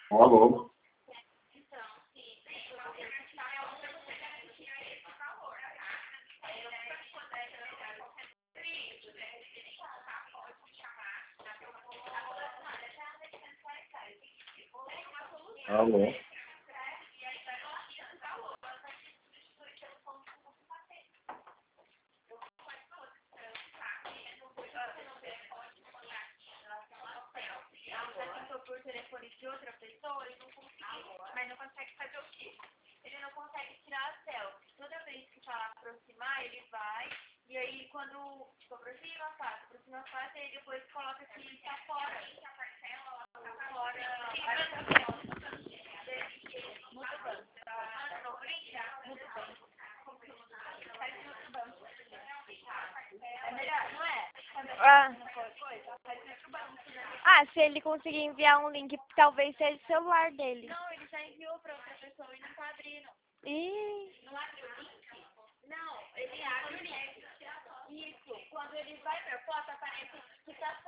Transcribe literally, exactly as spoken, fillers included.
Alô? Alô? Por telefone de outra pessoa, ele não consegue, mas não consegue fazer o quê? Ele não consegue tirar a selfie. Toda vez que fala aproximar, ele vai, e aí quando, tipo, aproxima, faz, aproxima, faz, e aí depois coloca que tá fora. Tá fora. Muda o banco. Muda o banco. Faz outro banco. É melhor, não é? Ah. Faz outro banco, né? Ah, se ele conseguir enviar um link, talvez seja o celular dele. Não, ele já enviou pra outra pessoa e não tá abrindo. Ih. Não abriu.